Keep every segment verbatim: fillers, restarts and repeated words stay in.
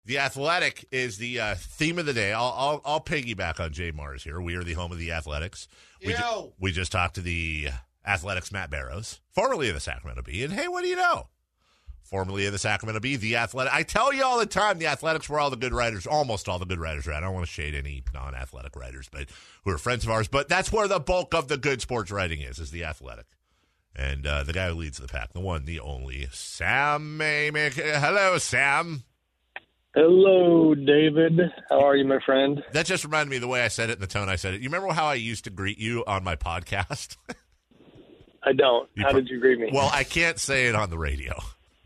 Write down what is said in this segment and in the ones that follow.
The Athletic is the uh, theme of the day. I'll, I'll I'll piggyback on Jay Mars here. We are the home of the Athletics. We, ju- we just talked to the Athletics' Matt Barrows, formerly of the Sacramento Bee. And hey, what do you know? Formerly of the Sacramento Bee, the Athletic. I tell you all the time, the Athletics were all the good writers, almost all the good writers. Right? I don't want to shade any non-athletic writers, but who are friends of ours. But that's where the bulk of the good sports writing is, is the Athletic. And uh, the guy who leads the pack, the one, the only, Sam Amick. Hello, Sam. Hello, David. How are you, my friend? That just reminded me of the way I said it and the tone I said it. You remember how I used to greet you on my podcast? I don't. You how pro- did you greet me? Well, I can't say it on the radio.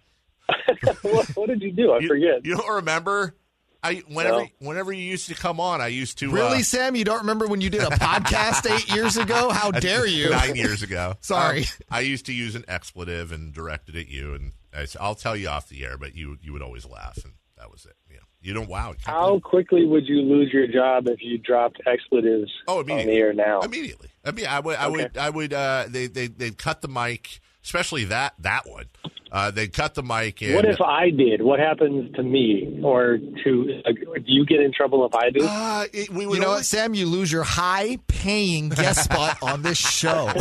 what, what did you do? I you, forget. You don't remember? I whenever No. whenever you used to come on, I used to Really, uh, Sam? You don't remember when you did a podcast eight years ago? How dare you? Nine years ago. Sorry. Um, I used to use an expletive and direct it at you, and I, I'll tell you off the air, but you you would always laugh, and that was it. You know, you don't. Wow. How believe- quickly would you lose your job if you dropped expletives Oh, on the immediately. air now? Immediately. I mean, I would, I Okay. would, I would. Uh, they, they, they'd cut the mic, especially that that one. Uh, they'd cut the mic. And, What if I did? What happens to me? Or to uh, do you get in trouble if I do? Uh, it, we would You know only- what, Sam? You lose your high-paying guest spot on this show.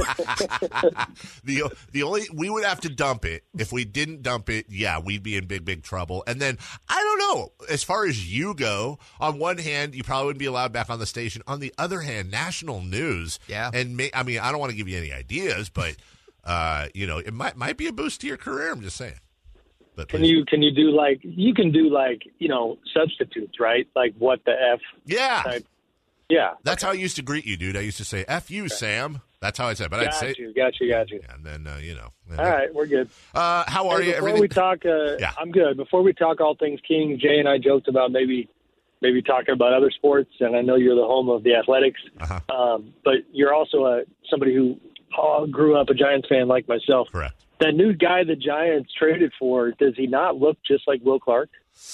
the the only we would have to dump it. If we didn't dump it, yeah, we'd be in big big trouble. And then I don't know. As far as you go, on one hand, you probably wouldn't be allowed back on the station. On the other hand, national news. Yeah. And may, I mean, I don't want to give you any ideas, but uh, you know, it might might be a boost to your career. I'm just saying. But Can please. you can you do like you can do like you know substitutes, right? Like what the f? Yeah. Type. Yeah. That's how I used to greet you, dude. I used to say "F you, Sam." That's how I said. But I'd Got say, you. Got you. Got you. and then uh, you know. All right, we're good. Uh, how are Hey, you? Before Everything? we talk, uh, Yeah. I'm good. Before we talk all things King, Jay and I joked about maybe maybe talking about other sports, and I know you're the home of the Athletics, Uh-huh. um, but you're also a somebody who uh, grew up a Giants fan like myself. Correct. That new guy the Giants traded for, does he not look just like Will Clark?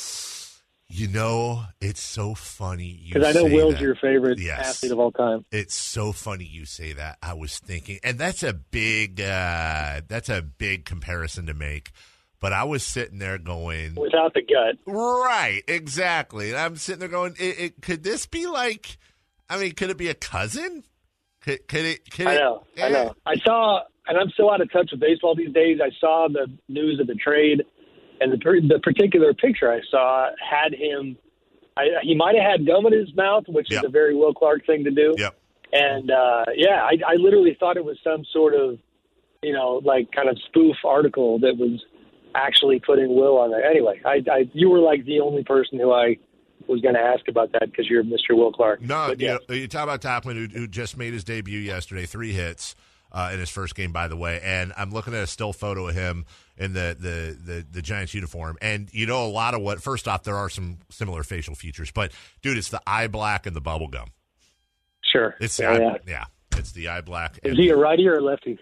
You know, it's so funny you Because I know say Will's that. your favorite Yes. athlete of all time. It's so funny you say that. I was thinking, and that's a big, uh, that's a big comparison to make. But I was sitting there going, Without the gut. right, exactly. And I'm sitting there going, it, it, could this be like? I mean, could it be a cousin? Could, could it? Could I it, know. I eh, know. I saw, and I'm so out of touch with baseball these days. I saw the news of the trade, and the the particular picture I saw had him. I, he might have had gum in his mouth, which Yep. is a very Will Clark thing to do. Yep. And uh, yeah, I, I literally thought it was some sort of, you know, like kind of spoof article that was actually putting Will on there. Anyway, I, I you were like the only person who I was going to ask about that because you're Mister Will Clark. No, But you, yeah. know, you talk about Tauchman, who, who just made his debut yesterday, three hits uh, in his first game, by the way. And I'm looking at a still photo of him in the, the, the, the Giants uniform. And you know a lot of what, first off, there are some similar facial features. But, dude, it's the eye black and the bubble gum. Sure. It's the yeah, eye, yeah. yeah, it's the eye black. Is and he a the- righty or a lefty?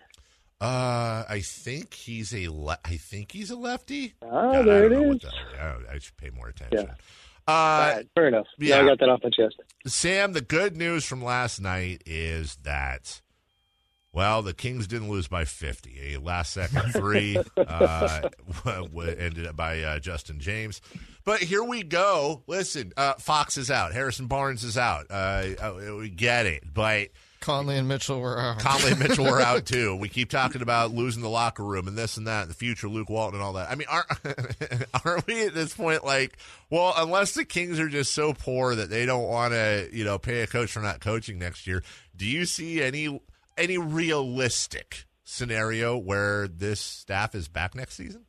Uh, I think he's a le- I think he's a lefty. Oh, God, I there don't it know what is. the hell- I, I should pay more attention. Yeah. Uh, All right, fair enough. yeah. Yeah, I got that off my chest. Sam, the good news from last night is that, well, the Kings didn't lose by fifty. A last-second three uh, w- ended up by uh, Justin James. But here we go. Listen, uh, Fox is out. Harrison Barnes is out. Uh, uh, we get it. But Conley and Mitchell were out. Conley and Mitchell were out, too. We keep talking about losing the locker room and this and that, the future, Luke Walton and all that. I mean, aren't, aren't we at this point like, well, unless the Kings are just so poor that they don't want to, you know, pay a coach for not coaching next year, do you see any any realistic scenario where this staff is back next season?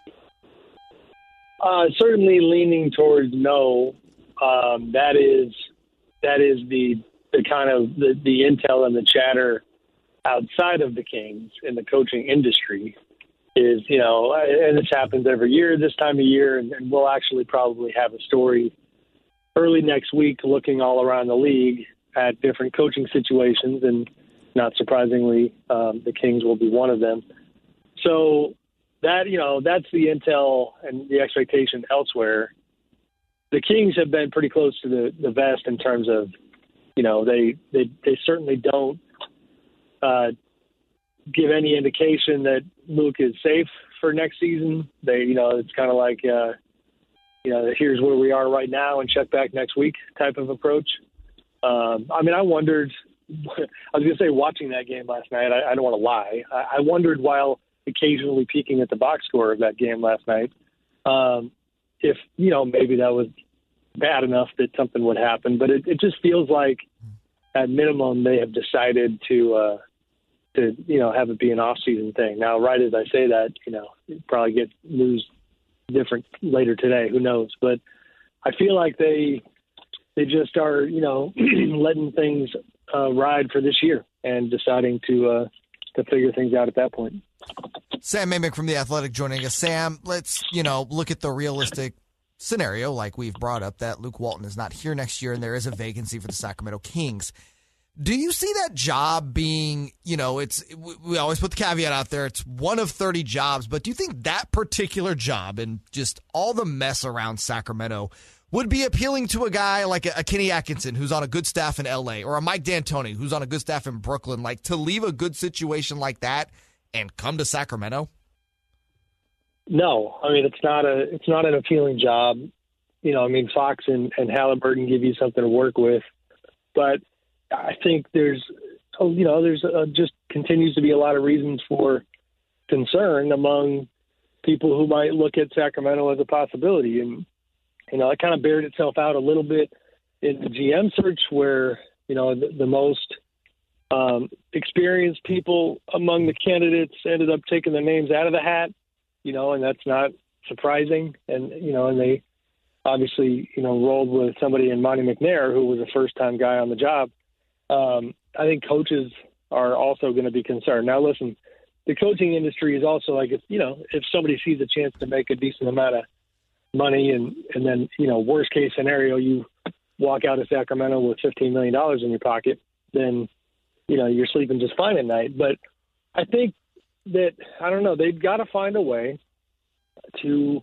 Uh, certainly leaning towards no. Um, that is that is the the kind of the, the intel and the chatter outside of the Kings in the coaching industry is, you know, and this happens every year this time of year, and, and we'll actually probably have a story early next week looking all around the league at different coaching situations, and not surprisingly, um, the Kings will be one of them. So that, you know, that's the intel and the expectation elsewhere. The Kings have been pretty close to the, the vest in terms of, you know, they, they, they certainly don't uh, give any indication that Luke is safe for next season. They, you know, it's kind of like, uh, you know, here's where we are right now and check back next week type of approach. Um, I mean, I wondered, I was going to say watching that game last night, I, I don't want to lie. I, I wondered while occasionally peeking at the box score of that game last night, um, if, you know, maybe that was bad enough that something would happen. But it, it just feels like at minimum they have decided to, uh, to, you know, have it be an off-season thing. Now, right as I say that, you know, probably get news different later today. Who knows? But I feel like they they just are, you know, letting things uh, ride for this year and deciding to uh, to figure things out at that point. Sam Amick from The Athletic joining us. Sam, let's, you know, look at the realistic scenario like we've brought up that Luke Walton is not here next year and there is a vacancy for the Sacramento Kings. Do you see that job being, you know, it's, we always put the caveat out there, it's one of thirty jobs, but do you think that particular job and just all the mess around Sacramento would be appealing to a guy like a, a Kenny Atkinson who's on a good staff in L A or a Mike D'Antoni who's on a good staff in Brooklyn, like to leave a good situation like that and come to Sacramento? No, I mean, it's not a, it's not an appealing job. You know, I mean, Fox and, and Halliburton give you something to work with, but I think there's, you know, there's a, just continues to be a lot of reasons for concern among people who might look at Sacramento as a possibility. And, you know, it kind of bared itself out a little bit in the G M search where, you know, the, the most um, experienced people among the candidates ended up taking their names out of the hat, you know, and that's not surprising. And, you know, and they obviously, you know, rolled with somebody in Monty McNair, who was a first-time guy on the job. Um, I think coaches are also going to be concerned. Now, listen, the coaching industry is also like, if, you know, if somebody sees a chance to make a decent amount of money and, and then, you know, worst case scenario, you walk out of Sacramento with fifteen million dollars in your pocket, then, you know, you're sleeping just fine at night. But I think that, I don't know, they've got to find a way to,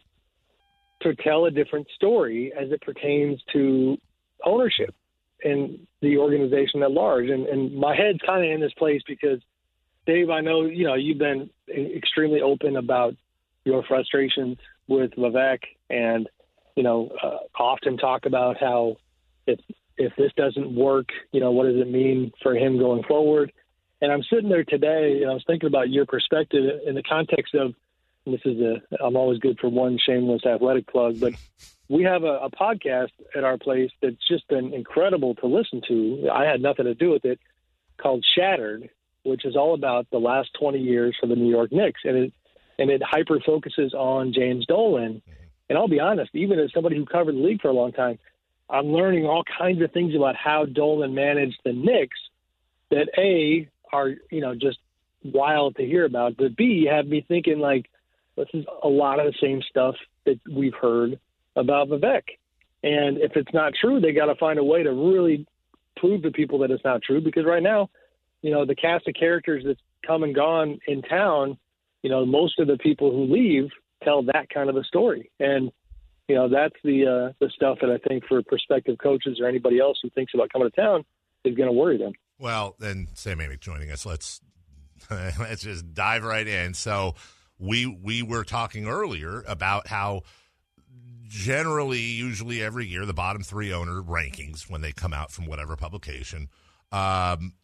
to tell a different story as it pertains to ownership and the organization at large. And, and my head's kind of in this place because, Dave, I know, you know, you've been extremely open about your frustrations with Vivek and, you know, uh, often talk about how if, if this doesn't work, you know, what does it mean for him going forward? And I'm sitting there today and I was thinking about your perspective in the context of, and this is a, I'm always good for one shameless athletic plug, but we have a, a podcast at our place that's just been incredible to listen to. I had nothing to do with it, called Shattered, which is all about the last twenty years for the New York Knicks. And it, and it hyper focuses on James Dolan. And I'll be honest, even as somebody who covered the league for a long time, I'm learning all kinds of things about how Dolan managed the Knicks that A, are, you know, just wild to hear about, but B, have me thinking like, this is a lot of the same stuff that we've heard about Vivek. And if it's not true, they got to find a way to really prove to people that it's not true. Because right now, you know, the cast of characters that's come and gone in town, you know, most of the people who leave tell that kind of a story. And, you know, that's the uh, the stuff that I think for prospective coaches or anybody else who thinks about coming to town is going to worry them. Well, then Sam Amick joining us. Let's let's just dive right in. So we we were talking earlier about how generally, usually every year, the bottom three owner rankings when they come out from whatever publication um,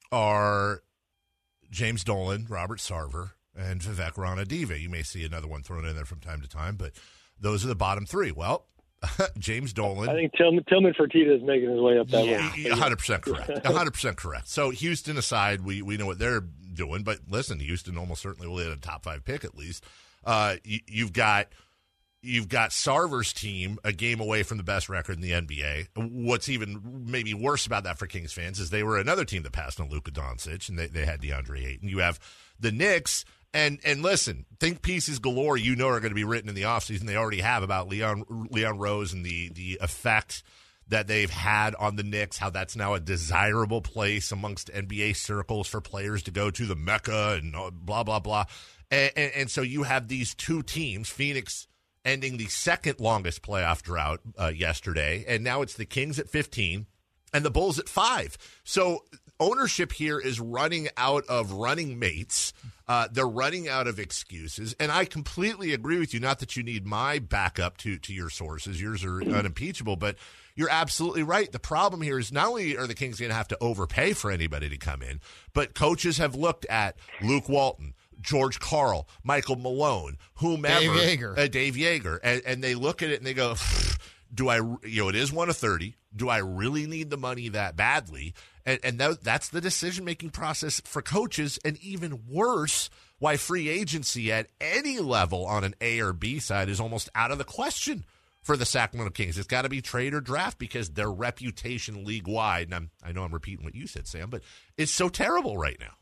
are James Dolan, Robert Sarver, and Vivek Ranadive. You may see another one thrown in there from time to time, but those are the bottom three. Well, James Dolan. I think Tillman, Tillman Fertitta is making his way up that yeah, way. one hundred percent correct. one hundred percent correct. So Houston aside, we, we know what they're doing, but listen, Houston almost certainly will hit a top five pick at least. Uh, you, you've got you've got Sarver's team a game away from the best record in the N B A. What's even maybe worse about that for Kings fans is they were another team that passed on Luka Doncic, and they, they had DeAndre Ayton. You have the Knicks. And and listen, think pieces galore you know are going to be written in the offseason. They already have about Leon Leon Rose and the, the effect that they've had on the Knicks, how that's now a desirable place amongst N B A circles for players to go to, the Mecca and blah, blah, blah. And, and, and so you have these two teams, Phoenix ending the second longest playoff drought uh, yesterday, and now it's the Kings at fifteen and the Bulls at five. So ownership here is running out of running mates. Uh, they're running out of excuses, and I completely agree with you. Not that you need my backup to, to your sources. Yours are unimpeachable, but you're absolutely right. The problem here is not only are the Kings going to have to overpay for anybody to come in, but coaches have looked at Luke Walton, George Karl, Michael Malone, whomever, Dave Yeager, uh, Dave Yeager, and, and they look at it and they go, "Do I? You know, it is one of thirty. Do I really need the money that badly?" And, and that, that's the decision-making process for coaches, and even worse, why free agency at any level on an A or B side is almost out of the question for the Sacramento Kings. It's got to be trade or draft because their reputation league-wide, and I'm, I know I'm repeating what you said, Sam, but it's so terrible right now.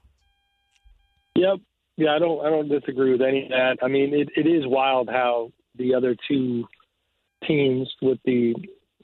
Yep. Yeah, I don't I don't disagree with any of that. I mean, it, it is wild how the other two teams with the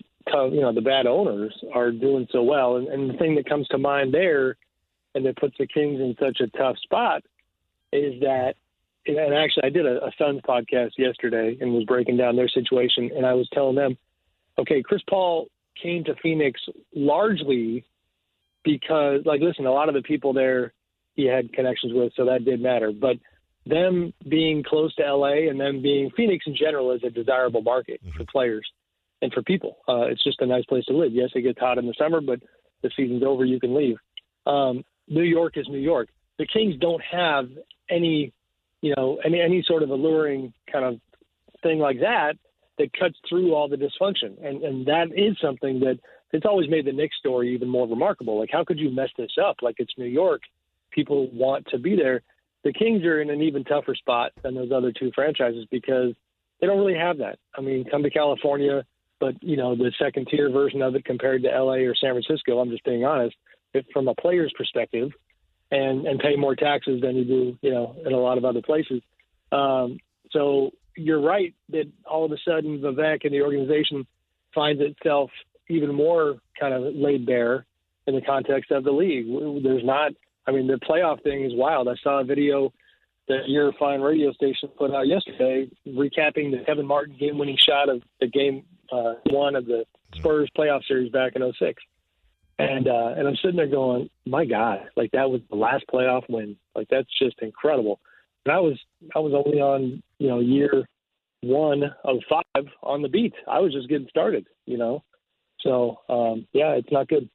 you know, the bad owners are doing so well. And, and the thing that comes to mind there and that puts the Kings in such a tough spot is that, and actually I did a, a Suns podcast yesterday and was breaking down their situation. And I was telling them, okay, Chris Paul came to Phoenix largely because, like, listen, a lot of the people there he had connections with, so that did matter. But them being close to L A and them being Phoenix in general is a desirable market mm-hmm. for players and for people. Uh, it's just a nice place to live. Yes, it gets hot in the summer, but the season's over, you can leave. Um, New York is New York. The Kings don't have any, you know, any any sort of alluring kind of thing like that that cuts through all the dysfunction. And and that is something that it's always made the Knicks story even more remarkable. Like, how could you mess this up? Like, it's New York. People want to be there. The Kings are in an even tougher spot than those other two franchises because they don't really have that. I mean, come to California, but, you know, the second-tier version of it compared to L A or San Francisco, I'm just being honest, if, from a player's perspective, and, and pay more taxes than you do, you know, in a lot of other places. Um, so you're right that all of a sudden Vivek and the organization finds itself even more kind of laid bare in the context of the league. There's not – I mean, the playoff thing is wild. I saw a video that your fine radio station put out yesterday recapping the Kevin Martin game-winning shot of the game uh, one of the Spurs playoff series back in oh six. And uh, and I'm sitting there going, my God, like that was the last playoff win. Like, that's just incredible. And I was I was only on, you know, year one of five on the beat. I was just getting started, you know. So, um, yeah, it's not good.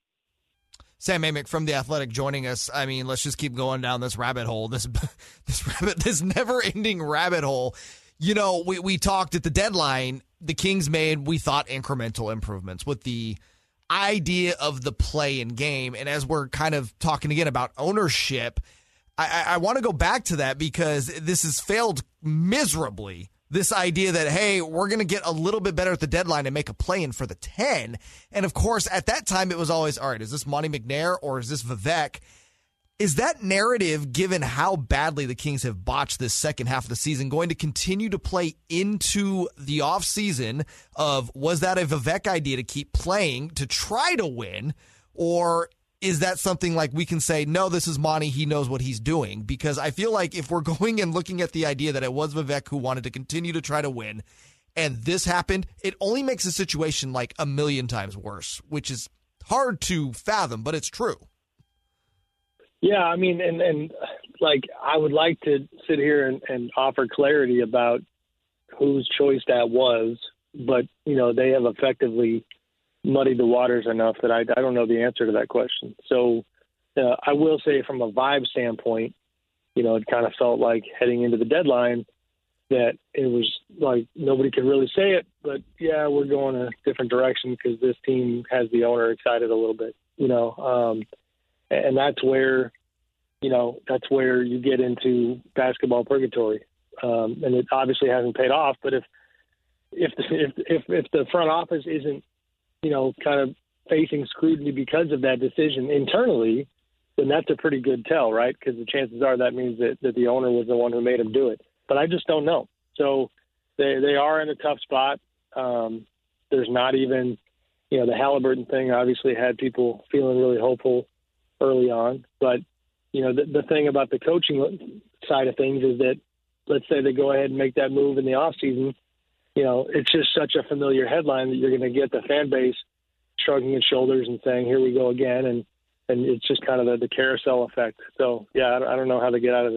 Sam Amick from The Athletic joining us. I mean, let's just keep going down this rabbit hole, this this rabbit, this never-ending rabbit hole. You know, we, we talked at the deadline, the Kings made, we thought, incremental improvements with the idea of the play in game. And as we're kind of talking again about ownership, I, I, I want to go back to that because this has failed miserably. This idea that, hey, we're going to get a little bit better at the deadline and make a play-in for the ten. And, of course, at that time, it was always, all right, is this Monty McNair or is this Vivek? Is that narrative, given how badly the Kings have botched this second half of the season, going to continue to play into the offseason of, was that a Vivek idea to keep playing to try to win? Or is that something like we can say, no, this is Monty, he knows what he's doing? Because I feel like if we're going and looking at the idea that it was Vivek who wanted to continue to try to win, and this happened, it only makes the situation like a million times worse, which is hard to fathom, but it's true. Yeah, I mean, and, and like, I would like to sit here and, and offer clarity about whose choice that was, but, you know, they have effectively muddied the waters enough that I, I don't know the answer to that question. So uh, I will say from a vibe standpoint, you know, it kind of felt like heading into the deadline that it was like nobody could really say it, but yeah, we're going a different direction because this team has the owner excited a little bit, you know, um, and that's where, you know, that's where you get into basketball purgatory. Um, and it obviously hasn't paid off, but if, if, the, if, if, if the front office isn't, you know, kind of facing scrutiny because of that decision internally, then that's a pretty good tell, right? Because the chances are that means that, that the owner was the one who made him do it. But I just don't know. So they they are in a tough spot. Um, there's not even, you know, the Halliburton thing obviously had people feeling really hopeful early on. But, you know, the, the thing about the coaching side of things is that, let's say they go ahead and make that move in the offseason, you know, it's just such a familiar headline that you're going to get the fan base shrugging its shoulders and saying, here we go again. And, and it's just kind of the, the carousel effect. So, yeah, I don't, I don't know how to get out of this.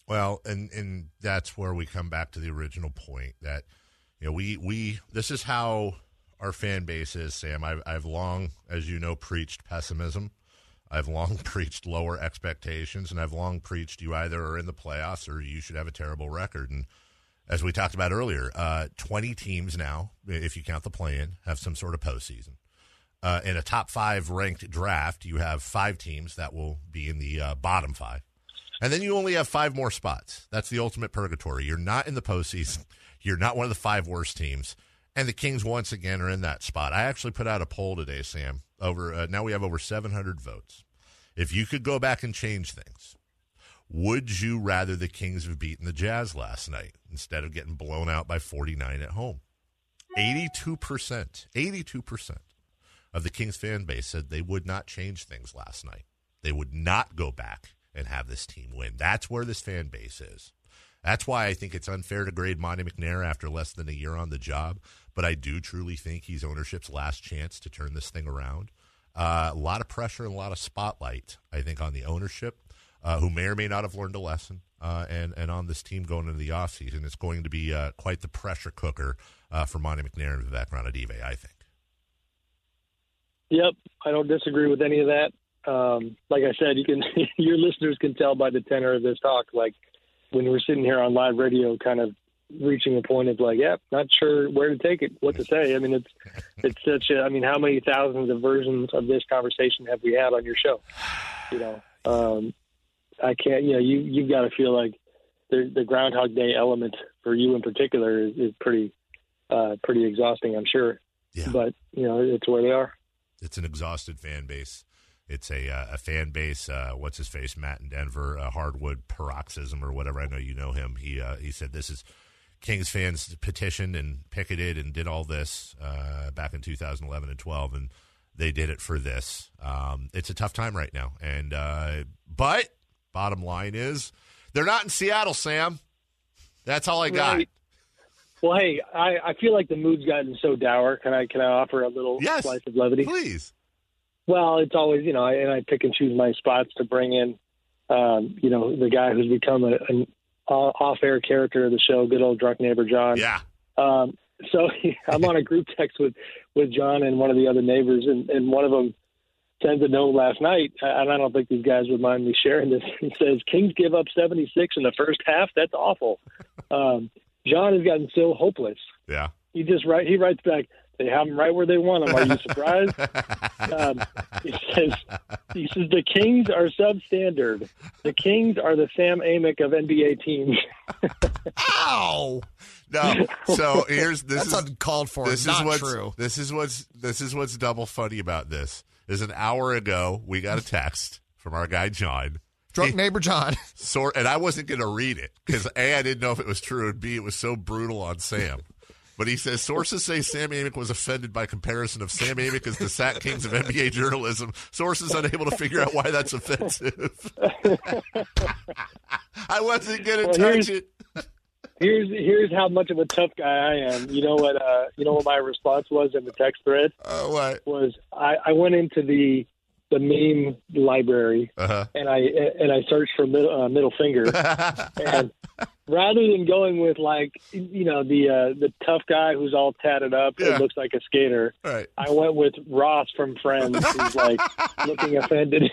Well, and, and that's where we come back to the original point that, you know, we, we this is how our fan base is, Sam. I've, I've long, as you know, preached pessimism. I've long preached lower expectations, and I've long preached you either are in the playoffs or you should have a terrible record. And as we talked about earlier, uh, twenty teams now, if you count the play-in, have some sort of postseason. Uh, in a top five ranked draft, you have five teams that will be in the uh, bottom five. And then you only have five more spots. That's the ultimate purgatory. You're not in the postseason. You're not one of the five worst teams. And the Kings, once again, are in that spot. I actually put out a poll today, Sam. Over uh, now we have over seven hundred votes. If you could go back and change things, would you rather the Kings have beaten the Jazz last night instead of getting blown out by forty-nine at home? eighty-two percent, eighty-two percent of the Kings fan base said they would not change things last night. They would not go back and have this team win. That's where this fan base is. That's why I think it's unfair to grade Monte McNair after less than a year on the job, but I do truly think he's ownership's last chance to turn this thing around. Uh, a lot of pressure and a lot of spotlight, I think, on the ownership, uh, who may or may not have learned a lesson, uh, and, and on this team going into the offseason. It's going to be uh, quite the pressure cooker uh, for Monte McNair and Vivek Ranadive, I think. Yep, I don't disagree with any of that. Um, like I said, you can your listeners can tell by the tenor of this talk, like when we're sitting here on live radio, kind of reaching a point of like, yeah, not sure where to take it, what to say. I mean, it's it's such a. I mean, how many thousands of versions of this conversation have we had on your show? You know, um, I can't. You know, you you've got to feel like the the Groundhog Day element for you in particular is, is pretty uh, pretty exhausting, I'm sure. Yeah. But you know, it's where they are. It's an exhausted fan base. It's a uh, a fan base. Uh, what's his face? Matt in Denver, uh, Hardwood Paroxysm or whatever. I know you know him. He uh, he said this is Kings fans petitioned and picketed and did all this uh, back in two thousand eleven and twelve, and they did it for this. Um, it's a tough time right now, and uh, but bottom line is they're not in Seattle, Sam. That's all I got. Right. Well, hey, I, I feel like the mood's gotten so dour. Can I can I offer a little yes, slice of levity? Please. Well, it's always, you know, I, and I pick and choose my spots to bring in, um, you know, the guy who's become a, an off-air character of the show, good old drunk neighbor John. Yeah. Um, so I'm on a group text with, with John and one of the other neighbors, and, and one of them sends a note last night, and I don't think these guys would mind me sharing this. He says, Kings give up seventy-six in the first half? That's awful. Um, John has gotten so hopeless. Yeah. He just write, he writes back, they have them right where they want them. Are you surprised? um, he says, he says, the Kings are substandard. The Kings are the Sam Amick of N B A teams. Ow! No. So here's this That's is uncalled for. This Not is what's true. this is what's this is what's double funny about this. Is an hour ago we got a text from our guy John. Drunk He- neighbor John. Sort and I wasn't going to read it because A, I didn't know if it was true, and B, it was so brutal on Sam. But he says, sources say Sam Amick was offended by comparison of Sam Amick as the Sac Kings of N B A journalism. Sources unable to figure out why that's offensive. I wasn't going to Well, touch here's- it. Here's here's how much of a tough guy I am. You know what? Uh, you know what my response was in the text thread Uh, what? was I, I went into the the meme library Uh-huh. and I and I searched for middle, uh, middle finger, and rather than going with like you know the uh, the tough guy who's all tatted up Yeah. and looks like a skater, Right. I went with Ross from Friends, who's like looking offended.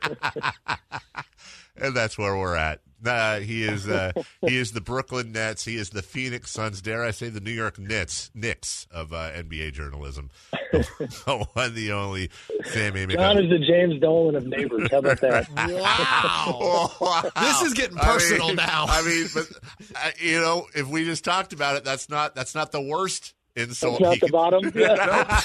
And that's where we're at. Uh, he is uh, he is the Brooklyn Nets. He is the Phoenix Suns. Dare I say the New York Knicks Knicks of uh, N B A journalism. The one, the only Sam Amick. John is the James Dolan of neighbors. How about that? Wow. Oh, wow. This is getting personal I mean, now. I mean, but uh, you know, if we just talked about it, that's not that's not the worst insult. That's not he the could- bottom. Yeah.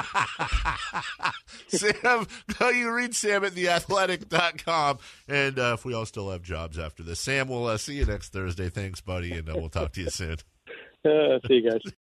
Sam, go you read Sam at the athletic dot com. And uh, if we all still have jobs after this, Sam, we'll uh, see you next Thursday. Thanks, buddy, and uh, we'll talk to you soon. Uh, see you guys.